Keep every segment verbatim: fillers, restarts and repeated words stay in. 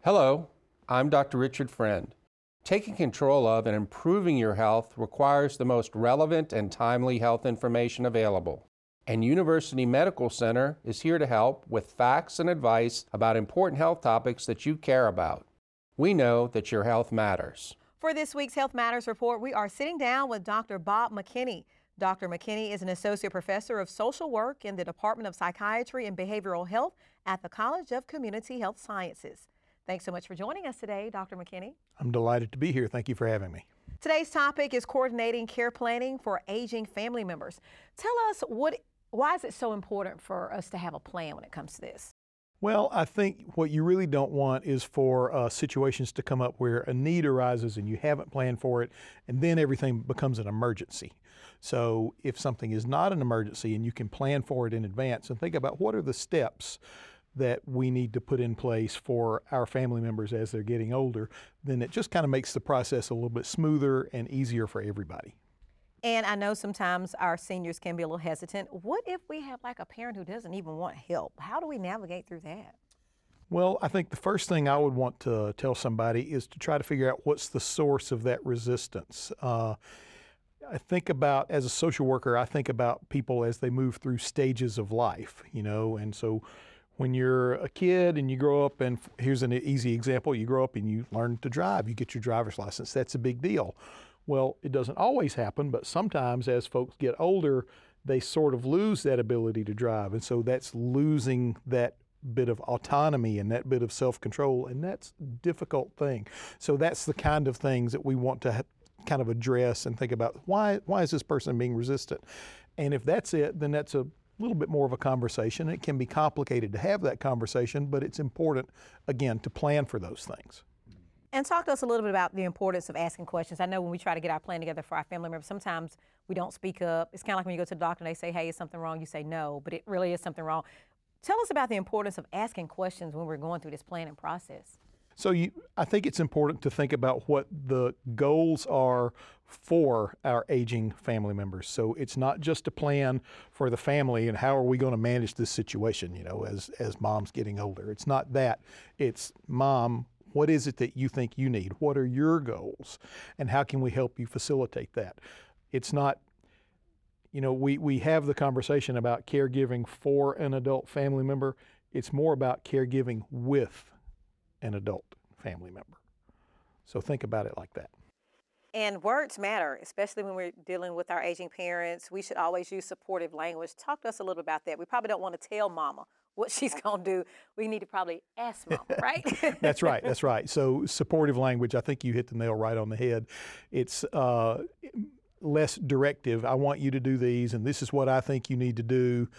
Hello, I'm Doctor Richard Friend. Taking control of and improving your health requires the most relevant and timely health information available. And University Medical Center is here to help with facts and advice about important health topics that you care about. We know that your health matters. For this week's Health Matters Report, we are sitting down with Doctor Bob McKinney. Doctor McKinney is an associate professor of social work in the Department of Psychiatry and Behavioral Health at the College of Community Health Sciences. Thanks so much for joining us today, Doctor McKinney. I'm delighted to be here. Thank you for having me. Today's topic is coordinating care planning for aging family members. Tell us, what, why is it so important for us to have a plan when it comes to this? Well, I think what you really don't want is for uh, situations to come up where a need arises and you haven't planned for it, and then everything becomes an emergency. So if something is not an emergency and you can plan for it in advance and think about what are the steps that we need to put in place for our family members as they're getting older, then it just kind of makes the process a little bit smoother and easier for everybody. And I know sometimes our seniors can be a little hesitant. What if we have like a parent who doesn't even want help? How do we navigate through that? Well, I think the first thing I would want to tell somebody is to try to figure out what's the source of that resistance. Uh, I think about, as a social worker, I think about people as they move through stages of life, you know, and so when you're a kid and you grow up, and here's an easy example, you grow up and you learn to drive, you get your driver's license, that's a big deal. Well, it doesn't always happen, but sometimes as folks get older, they sort of lose that ability to drive. And so that's losing that bit of autonomy and that bit of self-control, and that's a difficult thing. So that's the kind of things that we want to ha- kind of address and think about, why, why is this person being resistant? And if that's it, then that's a little bit more of a conversation. It can be complicated to have that conversation, but it's important, again, to plan for those things. And talk to us a little bit about the importance of asking questions. I know when we try to get our plan together for our family members, sometimes we don't speak up. It's kind of like when you go to the doctor and they say, hey, is something wrong? You say no, but it really is something wrong. Tell us about the importance of asking questions when we're going through this planning process. So you, I think it's important to think about what the goals are for our aging family members. So it's not just a plan for the family and how are we going to manage this situation, you know, as, as mom's getting older. It's not that. It's, mom, what is it that you think you need? What are your goals? And how can we help you facilitate that? It's not, you know, we, we have the conversation about caregiving for an adult family member. It's more about caregiving with an adult family member. So think about it like that. And words matter, especially when we're dealing with our aging parents. We should always use supportive language. Talk to us a little bit about that. We probably don't want to tell mama what she's going to do. We need to probably ask mama, right? That's right. That's right. So supportive language, I think you hit the nail right on the head. It's uh, less directive. I want you to do these, and this is what I think you need to do.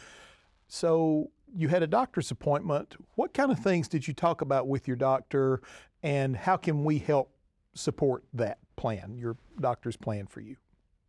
So you had a doctor's appointment. What kind of things did you talk about with your doctor, and how can we help support that plan, your doctor's plan for you?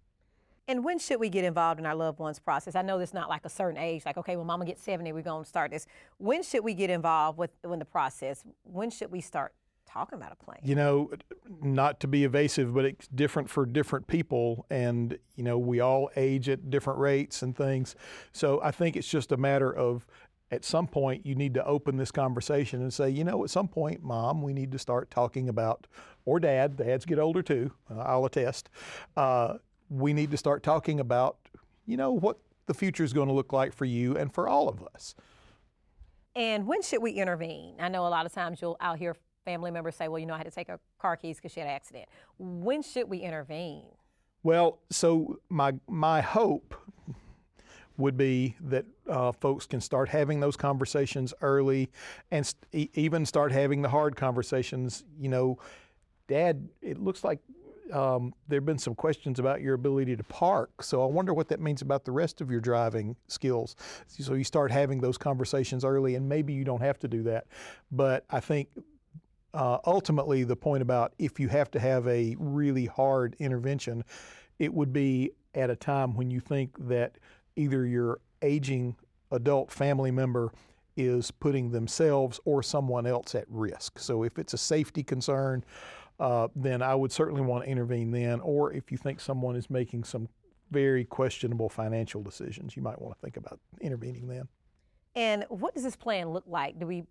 And when should we get involved in our loved one's process? I know there's not like a certain age, like, okay, when mama gets seventy, we're going to start this. When should we get involved with in the process? When should we start talking about a plan? You know, not to be evasive, but it's different for different people. And, you know, we all age at different rates and things. So I think it's just a matter of, at some point, you need to open this conversation and say, you know, at some point, mom, we need to start talking about, or dad, dads get older too, uh, I'll attest, uh, we need to start talking about, you know, what the future is going to look like for you and for all of us. And when should we intervene? I know a lot of times you'll out hear family members say, well, you know, I had to take her car keys because she had an accident. When should we intervene? Well, so my my hope would be that uh, folks can start having those conversations early and st- even start having the hard conversations. You know, Dad, it looks like um, there have been some questions about your ability to park, so I wonder what that means about the rest of your driving skills. So you start having those conversations early, and maybe you don't have to do that. But I think uh, ultimately the point about if you have to have a really hard intervention, it would be at a time when you think that either your aging adult family member is putting themselves or someone else at risk. So if it's a safety concern, uh, then I would certainly want to intervene then. Or if you think someone is making some very questionable financial decisions, you might want to think about intervening then. And what does this plan look like? Do we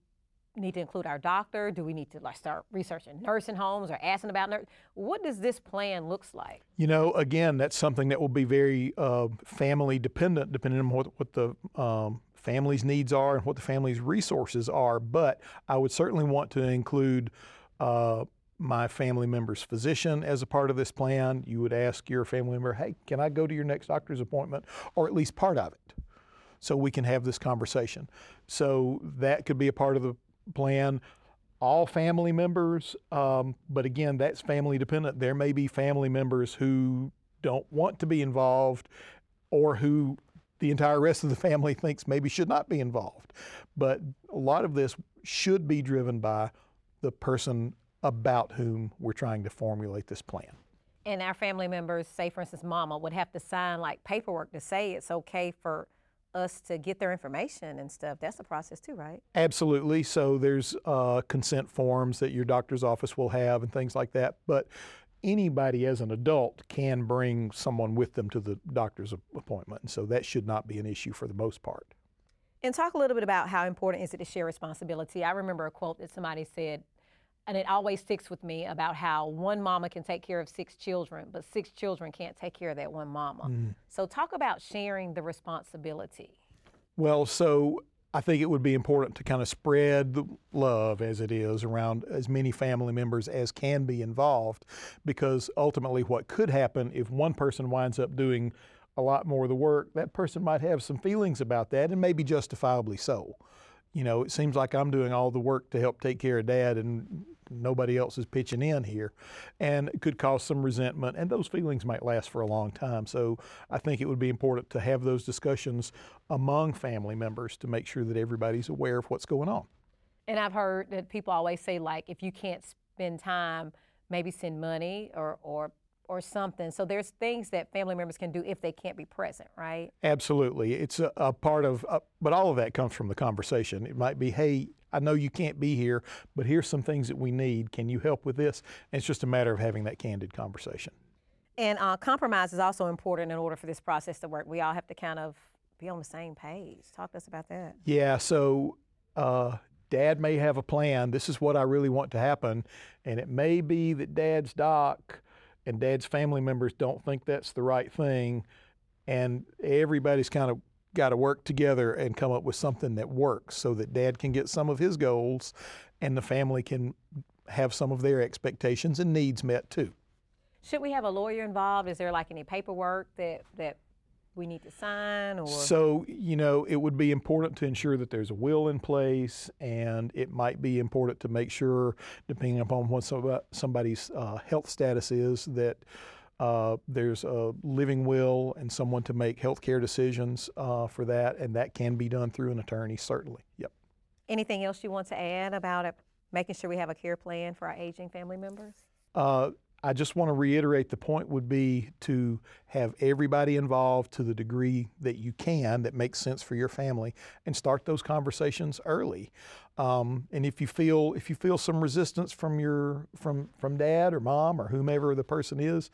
need to include our doctor? Do we need to like start researching nursing homes or asking about nurse? What does this plan looks like? You know, again, that's something that will be very uh, family dependent, depending on what, what the um, family's needs are and what the family's resources are. But I would certainly want to include uh, my family member's physician as a part of this plan. You would ask your family member, hey, can I go to your next doctor's appointment, or at least part of it, so we can have this conversation. So that could be a part of the plan. All family members, um, but again, that's family dependent. There may be family members who don't want to be involved, or who the entire rest of the family thinks maybe should not be involved. But a lot of this should be driven by the person about whom we're trying to formulate this plan. And our family members, say for instance, mama, would have to sign like paperwork to say it's okay for us to get their information and stuff. That's a process too, right? Absolutely. So there's uh, consent forms that your doctor's office will have and things like that. But anybody as an adult can bring someone with them to the doctor's appointment. And so that should not be an issue for the most part. And talk a little bit about how important is it to share responsibility. I remember a quote that somebody said, and it always sticks with me, about how one mama can take care of six children, but six children can't take care of that one mama. Mm. So talk about sharing the responsibility. Well, so I think it would be important to kind of spread the love, as it is, around as many family members as can be involved, because ultimately what could happen if one person winds up doing a lot more of the work, that person might have some feelings about that, and maybe justifiably so. You know, it seems like I'm doing all the work to help take care of Dad, and nobody else is pitching in here, and it could cause some resentment, and those feelings might last for a long time. So I think it would be important to have those discussions among family members to make sure that everybody's aware of what's going on. And I've heard that people always say, like, if you can't spend time, maybe send money or or or something. So there's things that family members can do if they can't be present, right? Absolutely. It's a, a part of, uh, but all of that comes from the conversation. It might be, hey, I know you can't be here, but here's some things that we need. Can you help with this? And it's just a matter of having that candid conversation. And uh, compromise is also important in order for this process to work. We all have to kind of be on the same page. Talk to us about that. Yeah, so uh, Dad may have a plan. This is what I really want to happen. And it may be that Dad's doc and Dad's family members don't think that's the right thing. And everybody's kind of got to work together and come up with something that works so that Dad can get some of his goals and the family can have some of their expectations and needs met too. Should we have a lawyer involved? Is there like any paperwork that, that we need to sign? Or? So, you know, it would be important to ensure that there's a will in place, and it might be important to make sure, depending upon what somebody's uh, health status is, that Uh, there's a living will and someone to make health care decisions uh, for that, and that can be done through an attorney, certainly. Yep. Anything else you want to add about it, making sure we have a care plan for our aging family members? Uh, I just want to reiterate the point would be to have everybody involved to the degree that you can, that makes sense for your family, and start those conversations early. Um, and if you feel if you feel some resistance from your from from Dad or Mom or whomever the person is,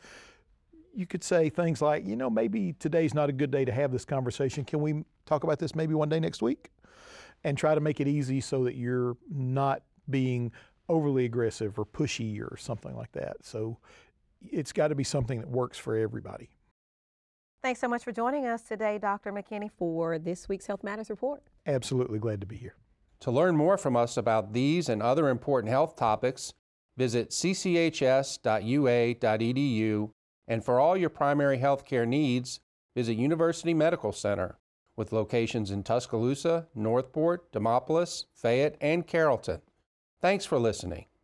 you could say things like, you know, maybe today's not a good day to have this conversation. Can we talk about this maybe one day next week? And try to make it easy so that you're not being overly aggressive or pushy or something like that. So it's got to be something that works for everybody. Thanks so much for joining us today, Doctor McKinney, for this week's Health Matters Report. Absolutely glad to be here. To learn more from us about these and other important health topics, visit c c h s dot u a dot e d u, and for all your primary health care needs, visit University Medical Center, with locations in Tuscaloosa, Northport, Demopolis, Fayette, and Carrollton. Thanks for listening.